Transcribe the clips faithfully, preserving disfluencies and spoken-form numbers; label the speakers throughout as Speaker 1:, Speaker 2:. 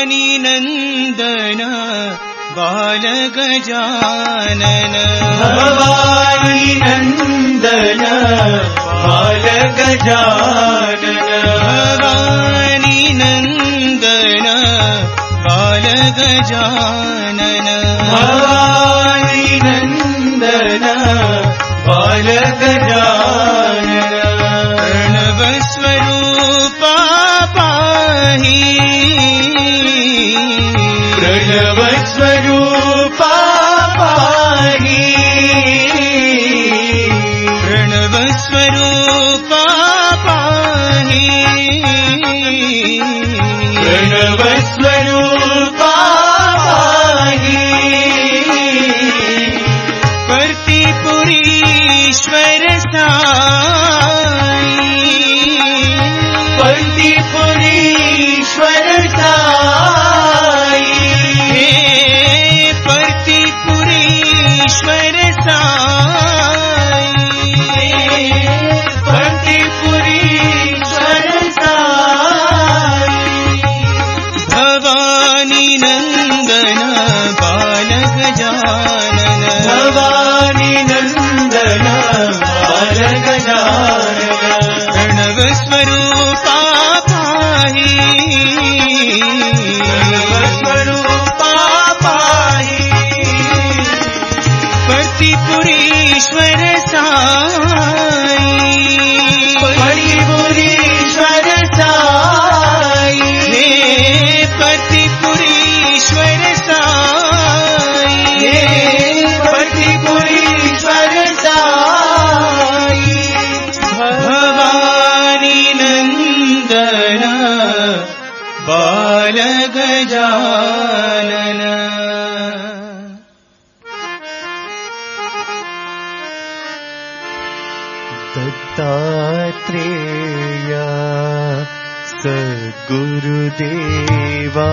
Speaker 1: नन्दन बालगजानन
Speaker 2: भवानी नन्दन बालगजानन
Speaker 1: भवानी नन्दन बालगजानन
Speaker 2: भवानी नन्दन बालगजानन
Speaker 1: प्रणवस्वरूपा पाहि
Speaker 2: प्रणवस्वरूपा पाहि
Speaker 1: प्रणवस्वरूपा पाहि
Speaker 2: प्रणवस्वरूपा पाहि
Speaker 1: पर्तिपुरीश्वर साई
Speaker 2: पर्तिपुरीश्वर साई
Speaker 1: हे पर्तिपुरीश्वर साई
Speaker 2: पर्तिपुरीश्वर साई
Speaker 1: भवानी नन्दन बालगजानन
Speaker 2: भवानी नन्दन बालगजानन
Speaker 1: प्रणवस्वरूपा पाहि
Speaker 2: प्रणवस्वरूपा पाहि
Speaker 1: पर्तिपुरीश्वर साई
Speaker 2: पर्तिपुरीश्वर साई
Speaker 1: हे पर्तिपुरीश्वर साई
Speaker 2: हे पर्तिपुरीश्वर साई
Speaker 1: भवानी नन्दन बालगजानन
Speaker 2: दत्तात्रेय सद्गुरुदेवा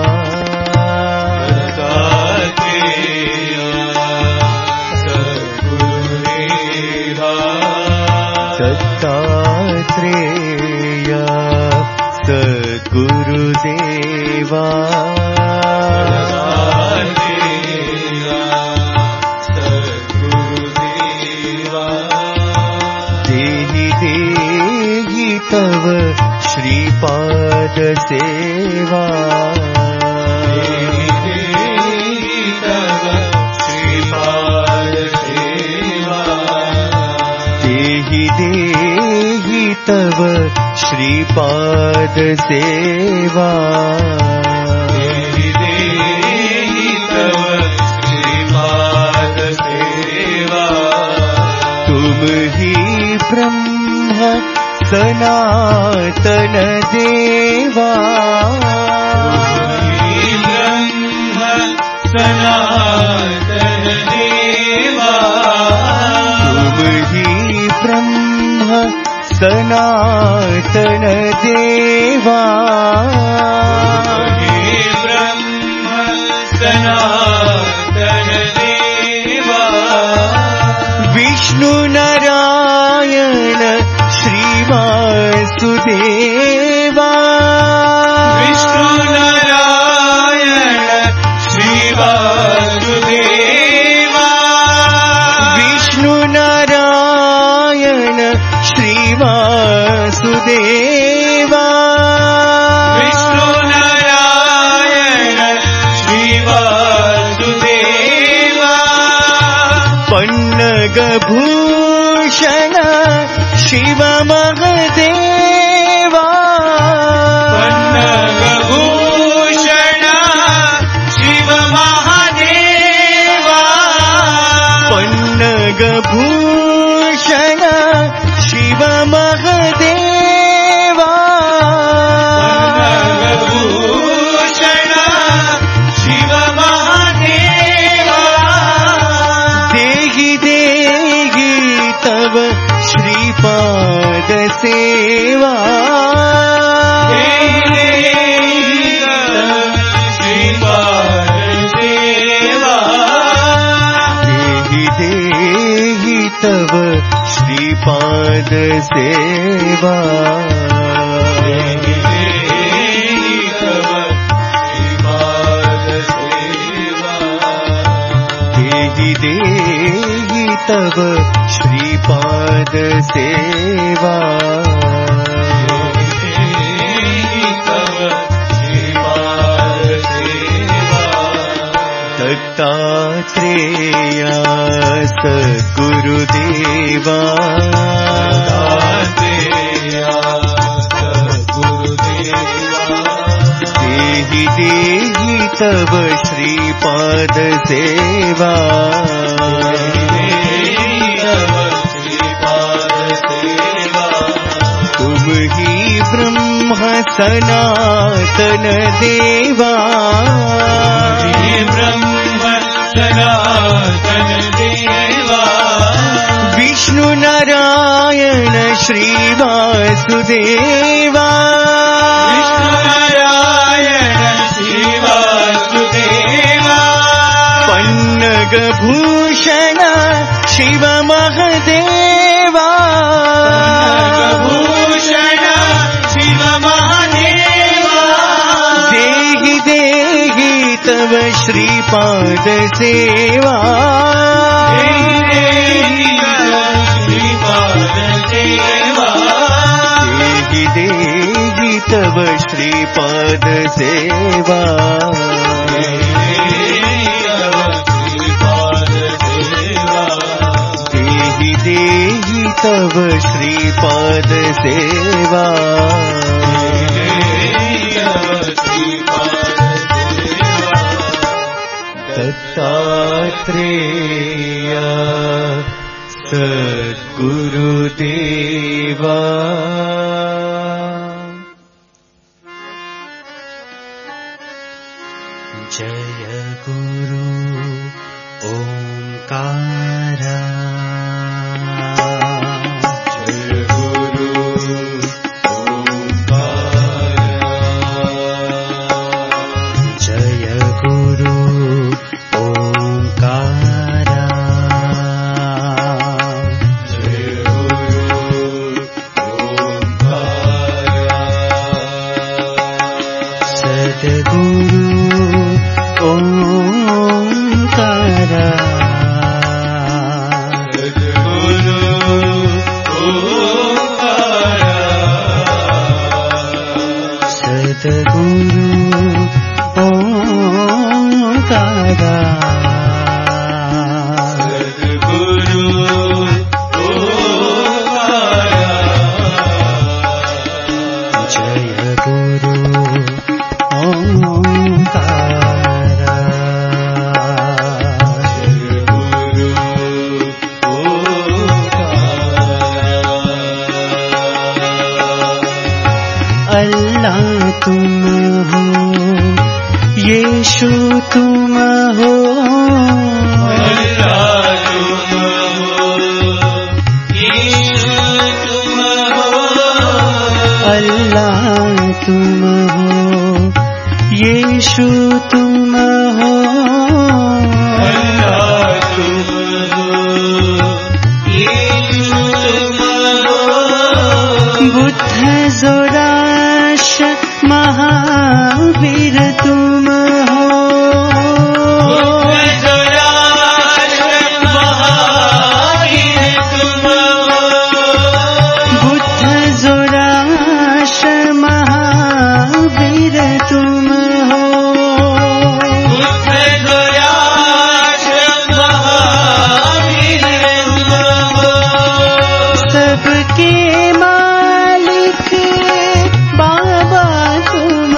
Speaker 2: दत्तात्रेय सद्गुरुदेवा दत्तात्रेय सद्गुरुदेवा देहि देहि तव श्रीपाद सेवा देहि देहि तव श्रीपाद सेवा देहि देहि तव श्रीपाद सेवा देहि देहि तव श्रीपाद सेवा तुम ही ब्रह्म सनातन देवा ब्रह्म सनातन देवा तुम ही ब्रह्म सनातन देवा ब्रह्म सनातन देवा विष्णु नारायण श्रीवासुदेवा विष्णु नारायण श्रीवासुदेवा विष्णु नारायण श्रीवासुदेवा विष्णु नारायण श्रीवासुदेवा पन्नगभूषण शिव महदेवा पन्नगभूषण शिव महादेवा पन्नगभूषण शिव महदेवा पन्नगभूषण शिव महादेवा देहि देहि तव श्रीपाद सेवा श्रीपाद सेवा देहि देहि तव श्रीपाद सेवा देहि देहि तव श्रीपाद तव श्रीपाद सेवा दत्तात्रेया सद्गुरुदेवा देहि देहि तव श्रीपाद सेवा तुम ही ब्रह्म सनातन देवा
Speaker 1: सनातन देवा
Speaker 2: विष्णु नारायण श्री वासुदेवा
Speaker 1: विष्णु नारायण श्री वासुदेवा
Speaker 2: पन्नग भूषण शिव महदेवा
Speaker 1: भूषण शिव महादेवा
Speaker 2: देहि देहि तव श्रीपाद सेवा
Speaker 1: श्रीपाद सेवा
Speaker 2: देहि देहि तव श्रीपाद सेवा देहि देहि तव श्रीपाद सेवा दत्तात्रेया सद्गुरुदेवा जय गुरु ओंकारा जय गुरु ओंकारा जय गुरु ओंकारा जय गुरु ओंकारा सद्गुरु ओंकारा
Speaker 1: सद्गुरु ओंकारा
Speaker 2: सद्गुरु ओंकारा
Speaker 1: सद्गुरु ओंकारा
Speaker 2: जय गुरु ओंकारा
Speaker 1: जय गुरु ओंकारा
Speaker 2: अल्लाह तुम हो यीशु तुम हो
Speaker 1: अल्लाह तुम हो यीशु तुम हो
Speaker 2: अल्लाह तुम हो यीशु तुम हो
Speaker 1: अल्लाह तुम हो यीशु तुम हो
Speaker 2: बुद्ध जोराष्ट्र महावीर तुम हो बुद्ध जोराष्ट्र महावीर तुम हो सबके मालिक बाबा तुम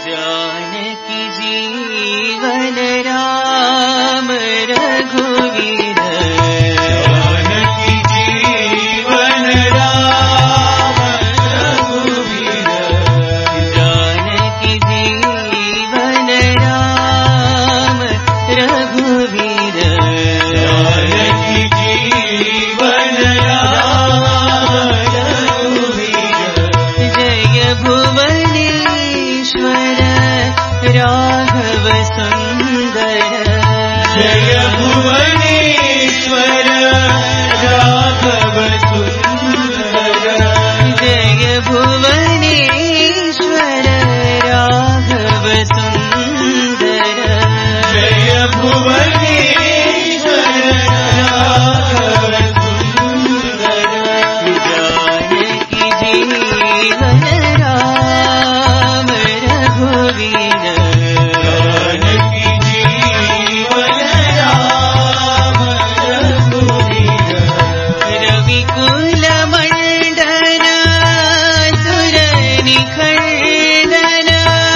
Speaker 2: जानकी जीवन राम रघुवीर
Speaker 1: जानकी जीवन राम रघुवीर
Speaker 2: जानकी जीवन राम रघुवीर
Speaker 1: जानकी जीवन राम रघुवीर
Speaker 2: जय भुवनेश्वर राघव सुंदर
Speaker 1: जय भुवनेश्वर राघव सुंदर
Speaker 2: जय भुवनेश्वर राघव सुंदर
Speaker 1: जय भुवनेश्वर राघव सुंदर
Speaker 2: जानकी जीवन राम रघुवीर
Speaker 1: जानकी जीवन राम रघुवीर
Speaker 2: रविकुल मंडन सुर निखंडन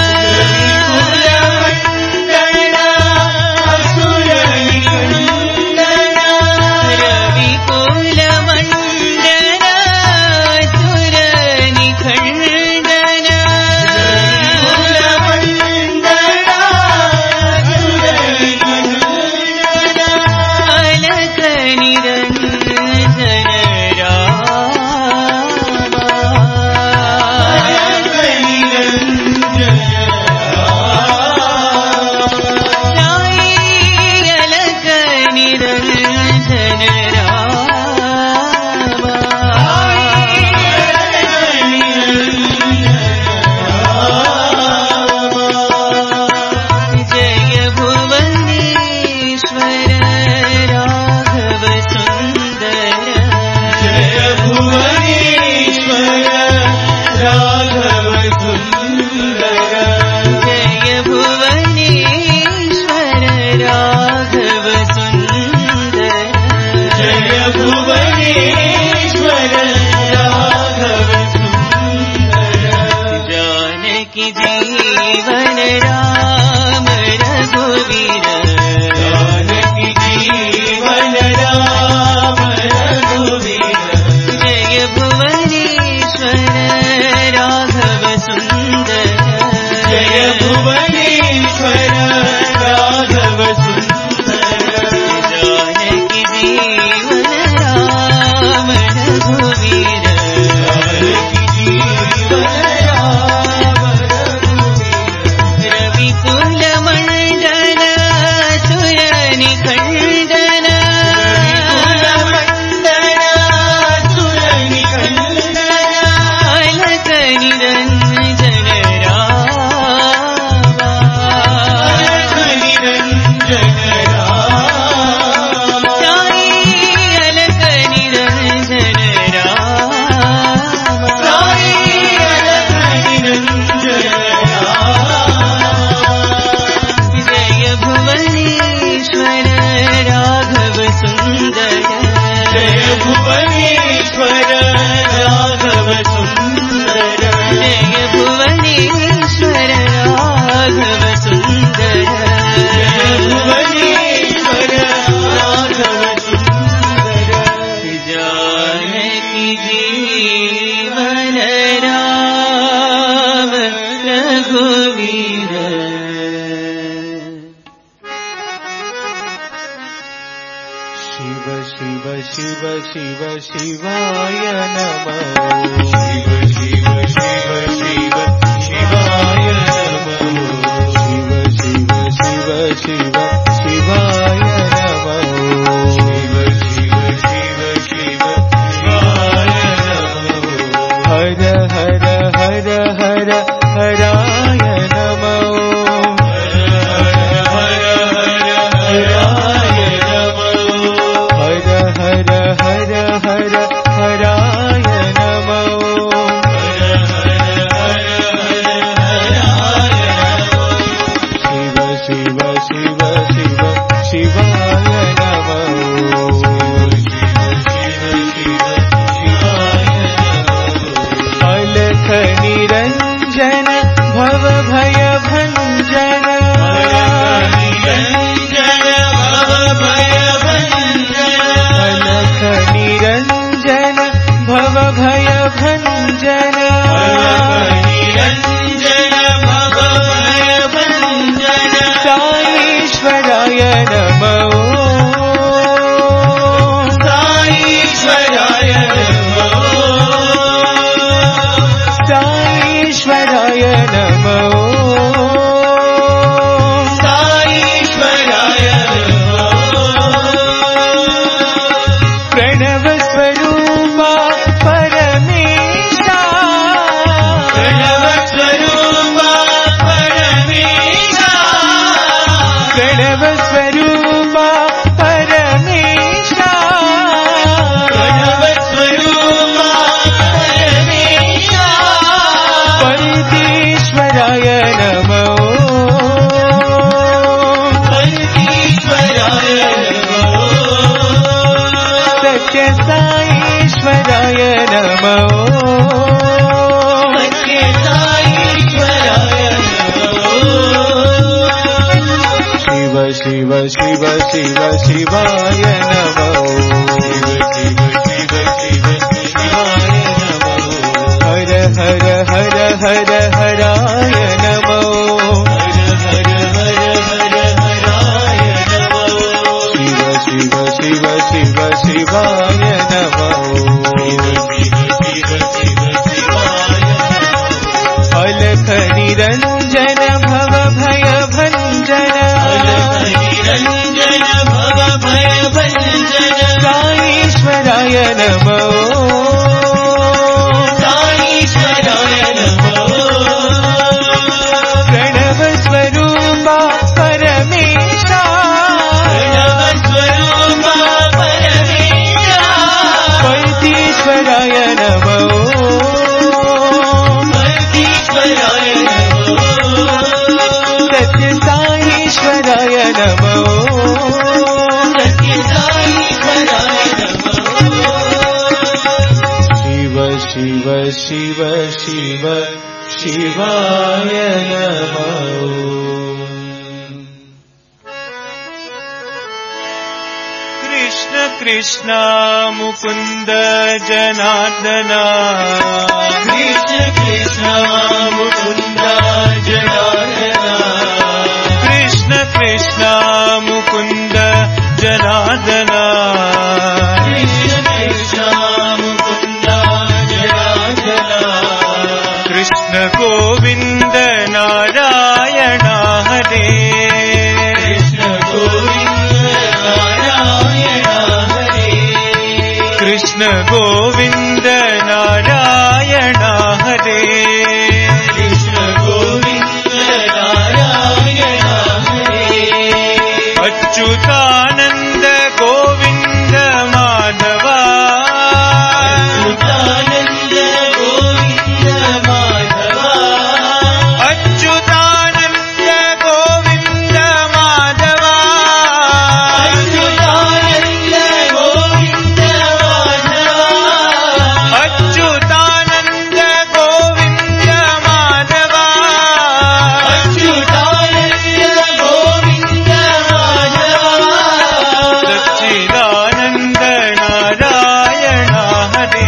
Speaker 1: कुलमण्डन असुर निकन्दन
Speaker 2: रविकुल मंडन सुर निखंडन
Speaker 1: कुलमण्डन असुर निकन्दन
Speaker 2: अलक निरंजन राम जय भुवनेश्वर राघव सुंदर
Speaker 1: जय भुवनेश्वर राघव सुंदर
Speaker 2: जय भुवनेश्वर राघव सुंदर
Speaker 1: जय भुवनेश्वर राघव सुंदर
Speaker 2: जानकी जीवन राम रघुवीर
Speaker 1: जानकी जीवन राम रघुवीर
Speaker 2: जय भुवनेश्वर राघव सुंदर
Speaker 1: जय भुवनेश्वर राघव सुंदर
Speaker 2: जानकी जीवन राम रघुवीर
Speaker 1: जानकी जीवन राम रघुवीर
Speaker 2: रविकुल मंडन सुर निखंडन
Speaker 1: कुलमण्डन असुर निकन्दन
Speaker 2: अलक निरंजन राम
Speaker 1: निरञ्जन राम
Speaker 2: साई अलक निरंजन राम
Speaker 1: साई अलख निरञ्जन राम
Speaker 2: जय भुवनेश्वर राघव सुंदर
Speaker 1: जय भुवनेश्वर राघव सुंदर
Speaker 2: जय भुवनेश्वर राघव सुंदर
Speaker 1: जय भुवनेश्वर राघव सुंदर
Speaker 2: जानकी जीवन राम रघुवीर
Speaker 3: शिव शिव शिव शिव शिवाय नमः
Speaker 1: शिव शिव शिव शिव शिवाय नमः
Speaker 3: शिव शिव शिव शिव शिवाय नमः
Speaker 1: शिव शिव शिव शिव शिवाय नमः
Speaker 3: हर हर हर हर हराय नमः
Speaker 1: हर हर हराय नमः
Speaker 3: हर हर हर हर हराय नमः साईश्वराय नमो
Speaker 1: साईश्वराय नमो
Speaker 3: प्रणव स्वरूपा परमेशा
Speaker 1: प्रणव स्वरूपा परमेशा
Speaker 3: प्रणव स्वरूपा परमेशा
Speaker 1: प्रणव स्वरूपा परमेशा
Speaker 3: परमेश्वराय नमो
Speaker 1: परमेश्वराय नमो
Speaker 3: सत्य साईश्वराय नमो
Speaker 1: सत्य साईश्वराय नमो
Speaker 3: शिव शिव शिव शिव शिवाय नमो
Speaker 1: शिव शिव शिव शिव शिवाय नमो
Speaker 3: हर हर हर हर हराय नमो
Speaker 1: हर हर हर हर हराय नमो
Speaker 3: शिव शिव शिव शिव शिवाय नमो
Speaker 1: शिव शिव शिव शिव शिवाय नमो
Speaker 3: अलख निरञ्जन भव भय भञ्जन
Speaker 1: अलख निरञ्जन भव भय भञ्जन
Speaker 3: साईश्वराय नमो
Speaker 1: साईश्वराय नमो
Speaker 3: प्रणव स्वरूपा परमेशा
Speaker 1: प्रणव स्वरूपा परमेशा
Speaker 3: परमेश्वराय नमो
Speaker 1: परमेश्वराय नमो
Speaker 3: सत्य साईश्वराय नमो
Speaker 1: सत्य साईश्वराय नमो
Speaker 3: शिव शिव शिव शिव शिवाय नमो कृष्ण कृष्ण मुकुन्द जनार्दना
Speaker 1: कृष्ण कृष्ण मुकुन्द जनार्दना
Speaker 3: कृष्ण कृष्ण मुकुन्द जनार्दना
Speaker 1: कृष्ण कृष्ण मुकुन्द जनार्दना
Speaker 3: कृष्ण गोविन्द नारायण हरे
Speaker 1: कृष्ण गोविन्द नारायण हरे
Speaker 3: कृष्ण गोविन्द नारायण हरे
Speaker 1: कृष्ण गोविन्द नारायण हरे
Speaker 3: अच्युतानन्द गोविन्द माधवा
Speaker 1: अच्युतानन्द गोविन्द माधवा
Speaker 3: अच्युतानन्द गोविन्द माधवा
Speaker 1: अच्युतानन्द गोविन्द माधवा
Speaker 3: अच्युतानन्द गोविन्द माधवा
Speaker 1: अच्युतानन्द गोविन्द माधवा
Speaker 3: सच्चिदानन्द नारायण हरे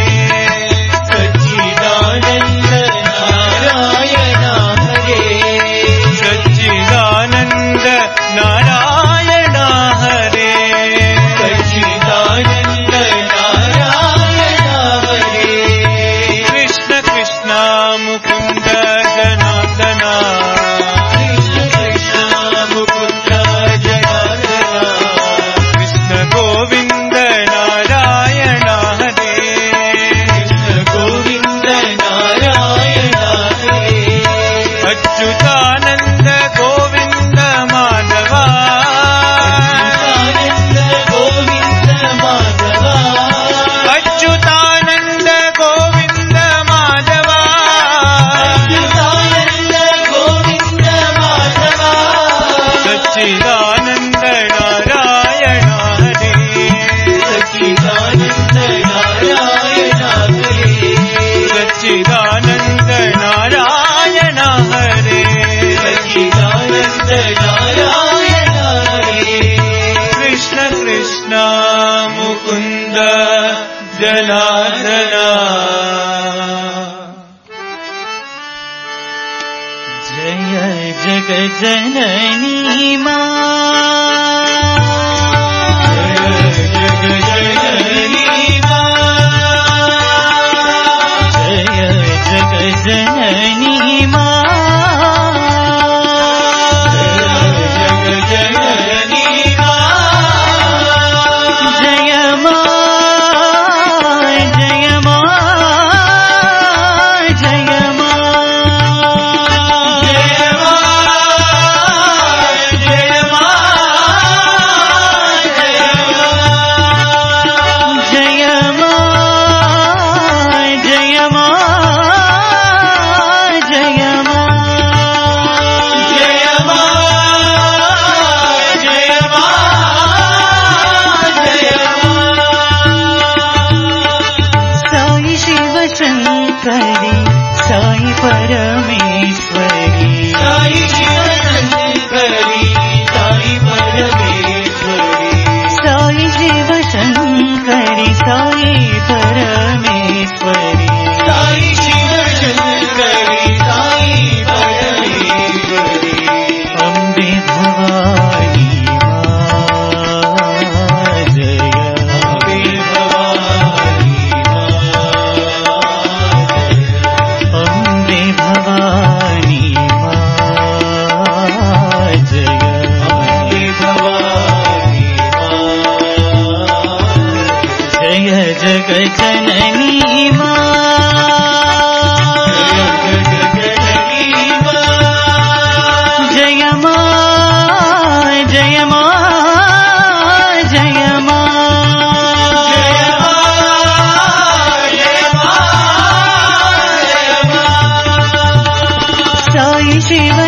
Speaker 1: सच्चिदानन्द नारायण हरे
Speaker 3: सच्चिदानन्द नारायण हरे
Speaker 1: सच्चिदानन्द नारायण हरे
Speaker 3: कृष्ण कृष्ण मुकुन्द जनार्दना
Speaker 1: कृष्ण कृष्ण मुकुन्द जनार्दना
Speaker 3: कृष्ण गोविन्द नारायण हरे
Speaker 1: कृष्ण गोविन्द नारायण हरे
Speaker 3: अच्युतानन्द गोविन्द माधवा
Speaker 1: अच्युतानन्द गोविन्द माधवा
Speaker 3: अच्युतानन्द गोविन्द माधवा
Speaker 1: अच्युतानन्द गोविन्द माधवा
Speaker 3: सच्चिदानन्द नारायण हरे
Speaker 1: सच्चिदानन्द नारायण हरे
Speaker 3: सच्चिदानन्द नारायण हरे
Speaker 1: सच्चिदानन्द नारायण हरे
Speaker 3: कृष्ण कृष्ण मुकुन्द जनार्दना
Speaker 2: जय जगजननी मां
Speaker 1: जय जगजननी मां
Speaker 2: जय जगजननी मां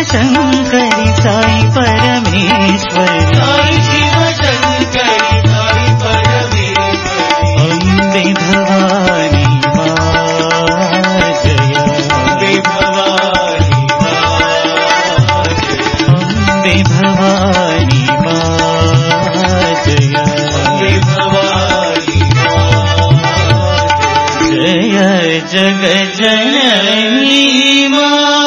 Speaker 2: शंकरी साई परमेश्वरी
Speaker 1: साई शिव शंकरी साई परमेश्वरी
Speaker 2: अम्बे भवानी मां जय
Speaker 1: अम्बे भवानी मां जय
Speaker 2: अम्बे भवानी मां जय
Speaker 1: अम्बे भवानी मां
Speaker 2: जय जग जननी मां।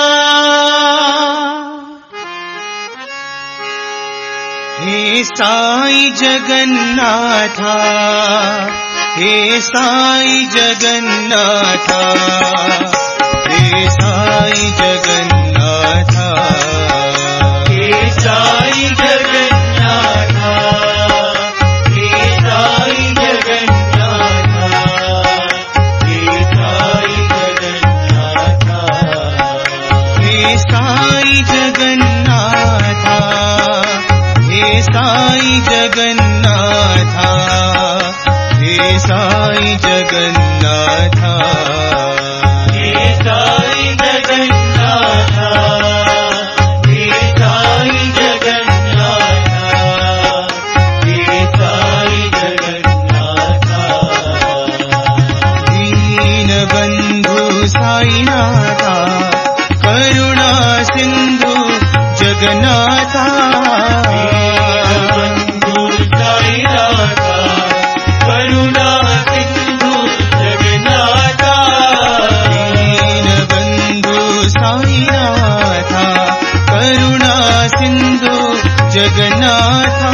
Speaker 2: हे साई जगन्नाथा हे साई जगन्नाथा हे साई जगन्नाथा
Speaker 1: हे साई जगन्नाथा हे साई जगन्नाथा हे साई जगन्नाथा
Speaker 2: हे साई जगन्नाथा हे साई जगन्नाथा हे साई जगन्नाथा
Speaker 1: हे साई जगन्नाथा हे साई जगन्नाथा हे साई जगन्नाथा
Speaker 2: दीनबन्धु साईनाथा करुणा सिन्धु जगन्नाथा
Speaker 1: दीनबन्धु साईनाथा करुणा सिन्धु जगन्नाथा
Speaker 2: दीनबन्धु साईनाथा करुणा सिन्धु जगन्नाथा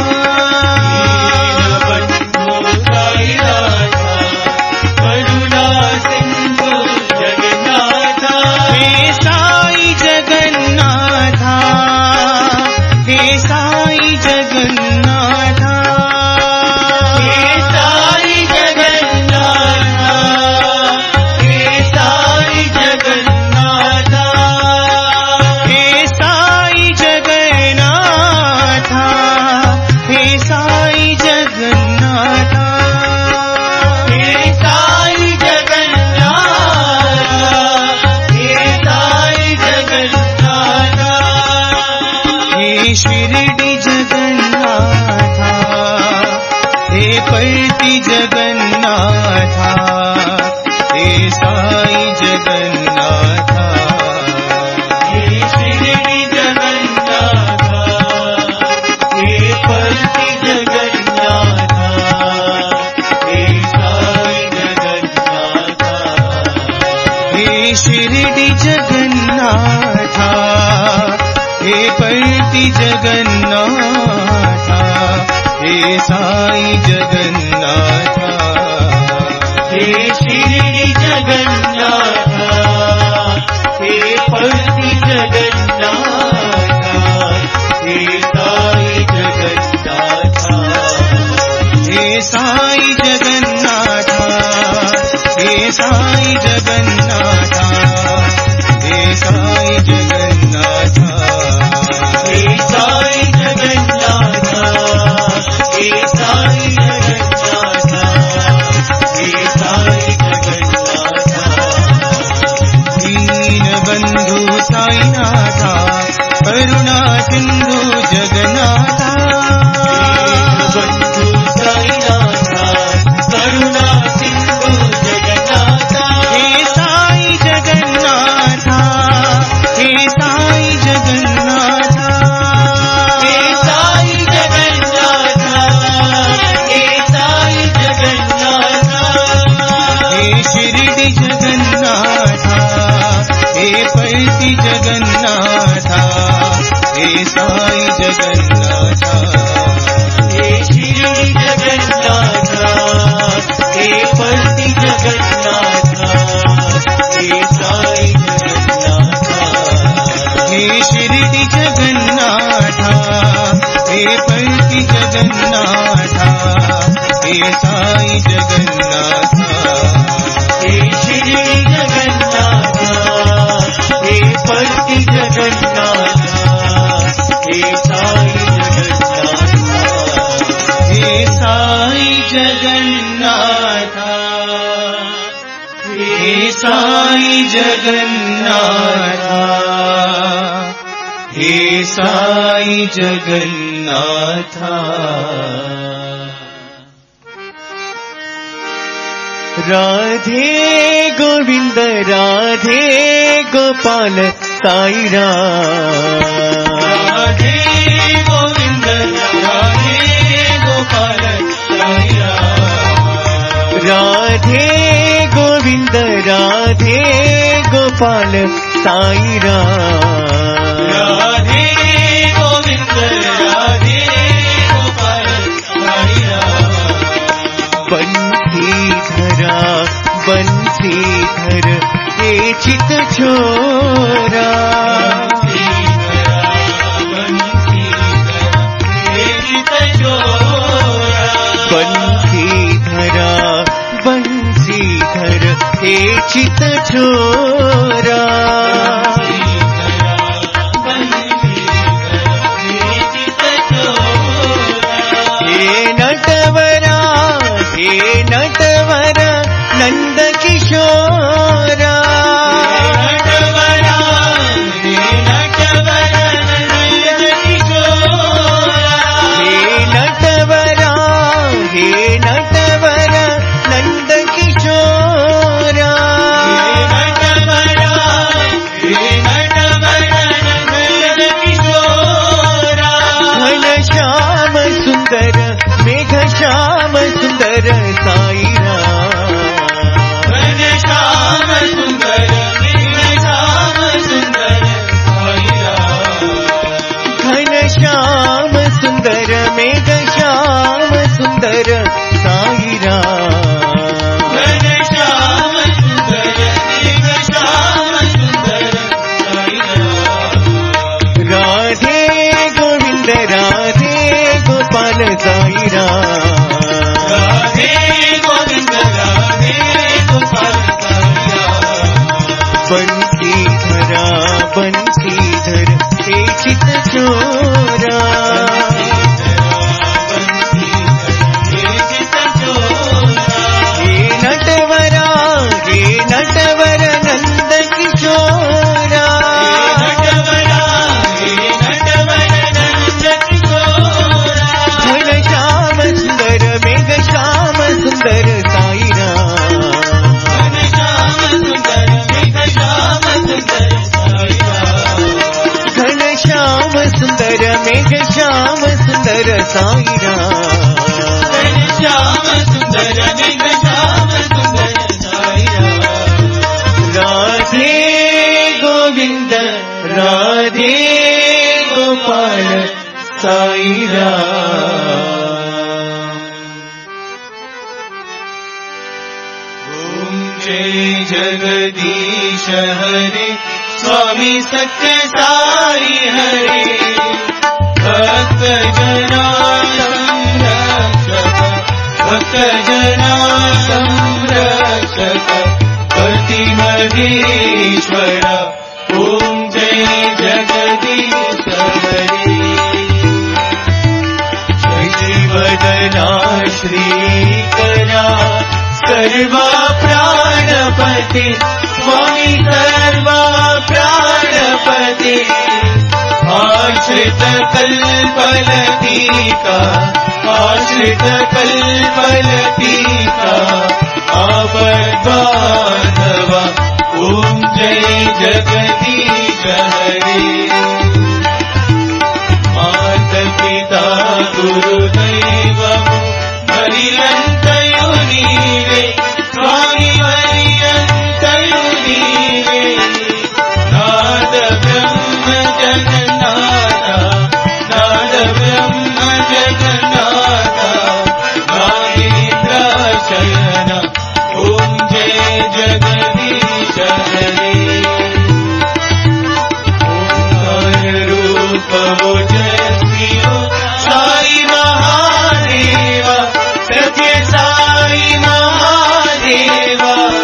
Speaker 1: दीनबन्धु साईनाथा करुणा सिन्धु जगन्नाथा
Speaker 2: हे साई जगन्नाथा हे साई जगन्नाथा
Speaker 1: हे साई जगन्नाथा हे साई जगन्नाथा
Speaker 2: हे साई जगन्नाथा हे साई जगन्नाथा
Speaker 1: हे साई जगन्नाथा हे साई जगन्नाथा
Speaker 2: हे शिरडी जगन्नाथा हे पलती जगन्नाथा हे साई जगन्नाथा
Speaker 1: हे शिरडी जगन्नाथा हे पलती जगन्नाथा हे साई जगन्नाथा
Speaker 2: हे शिरडी जगन्नाथा हे पलती जगन्नाथा हे साई जगन्नाथा
Speaker 1: हे शिरडी जगन्नाथा हे पलती जगन्नाथा हे साई जगन्नाथा
Speaker 2: हे साई जगन्नाथा हे साई जगन्नाथा हे साई जगन्नाथा
Speaker 1: हे साई जगन्नाथा हे साई जगन्नाथा हे साई जगन्नाथा
Speaker 2: दीनबन्धु साईनाथा करुणा सिन्धु जगन्नाथा
Speaker 1: बन्धु साईनाथा करुणा सिन्धु जगन्नाथा
Speaker 2: हे साई जगन्नाथा हे साई जगन्नाथा
Speaker 1: हे साई जगन्नाथा हे साई जगन्नाथा
Speaker 2: हे शिरडी जगन्नाथा हे पलती जगन्नाथा हे साई जगन्नाथा
Speaker 1: हे शिरडी जगन्नाथा हे पलती जगन्नाथा हे साई जगन्नाथा
Speaker 2: हे शिरडी जगन्नाथा हे पलती जगन्नाथा हे साई जगन्नाथा
Speaker 1: हे शिरडी जगन्नाथा हे पलती जगन्नाथा हे साई जगन्नाथा
Speaker 2: हे साई जगन्नाथा हे साई जगन्नाथा साई जगन्नाथा
Speaker 1: राधे गोविंद राधे गोपाल साई राम
Speaker 2: राधे गोविंद राधे गोपाल साई राम
Speaker 1: राधे गोविंद राधे गोपाल साई राम
Speaker 2: राधे गोविंद राधे गोपाल साई राम
Speaker 1: बंसीधरा बंसीधर हे चित छोरा बंसीधरा बंसीधर हे चित छोरा हे नटवरा हे नटवरा नंद किशोरा
Speaker 2: हे नटवरा हे नटवरा
Speaker 1: हे नटवरा हे नटवरा नंद किशोरा
Speaker 2: हे नटवरा नंद किशोरा
Speaker 1: घन श्याम सुंदर मेघ श्याम सुंदर साई राम
Speaker 2: घन श्याम सुंदर मेघ श्याम सुंदर साई राम
Speaker 1: घन श्याम सुंदर मेघ श्याम सुंदर साई राम
Speaker 2: घन श्याम सुंदर मेघ श्याम सुंदर साई राम
Speaker 1: राधे गोविंद राधे गोपाल साई राम
Speaker 2: राधे गोविंद राधे गोपाल साई राम
Speaker 1: बंसीधरा बंसीधर हे चित छोरा हे नटवरा हे नटवर नंद किशोरा घन श्याम सुंदर मेघ श्याम सुंदर साई राम घन श्याम सुंदर मेघ श्याम सुंदर साई राम राधे गोविंद राधे गोपाल साई राम
Speaker 2: ओम जय जगदीश हरे स्वामी सत्य साई हरे भक्त जना संरक्षक भक्त जना संरक्षक पति महेश्वर ओम जय जगदीश हरे
Speaker 1: वदना श्रीकरा सर्वा प्राणपति स्वामी सर्वा प्राणपति आश्रित कल्पलतिका आश्रित कल्पलतिका आपद्बांधवा ओम जय जगदीश हरे माता पिता गुरुदैवम् हरियन्तयो नीवे स्वामी हरियन्तयो नीवे नाद ब्रह्म जगन्नाथ नाद ब्रह्म जगन्नाथ नागेन्द्र शयन ॐ जय जगदीश हरे ओंकार रूप ओजस्वियो साई महादेव सत्य साई महादेव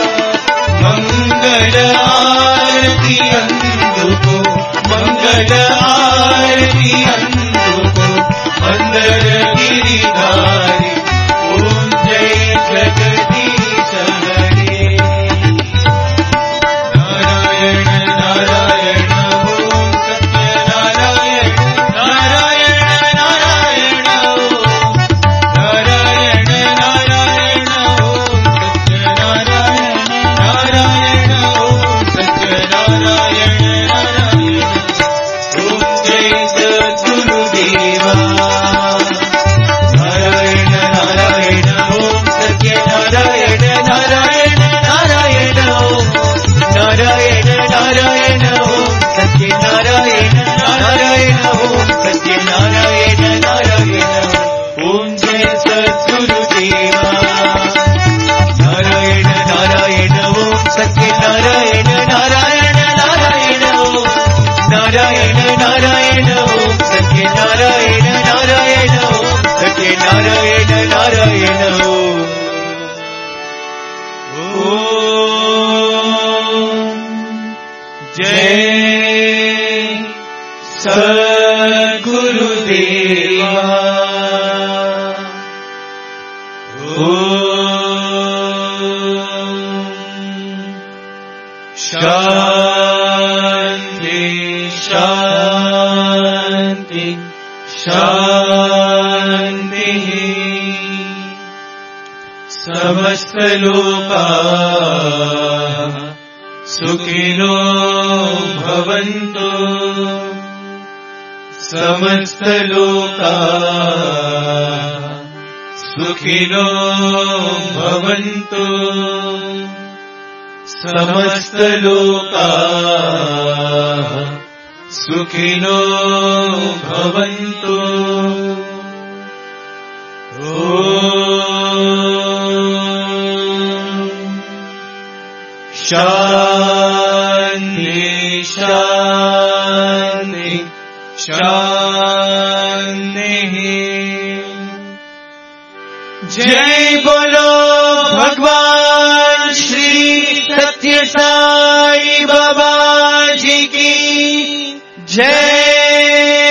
Speaker 1: मंगल आरती अंदुको मंगल आरती अंदुको अंदर गिरिधारी ओम जय जगदीश हरे नारायण नारायण ओम सत्य नारायण नारायण नारायण ओम सत्यनारायण नारायण ओम सत्यनारायण नारायण ओम
Speaker 2: जय सद्गुरुदेवा शांति शांति शांति समस्त लोकाः सुखिनो भवन्तु समस्त लोकाः सुखिनो भवन्तु समस्त लोकाः सुखिनो भवन्तु शांति शांति शांति जय बोलो भगवान श्री सत्य साई बाबा जी की जय।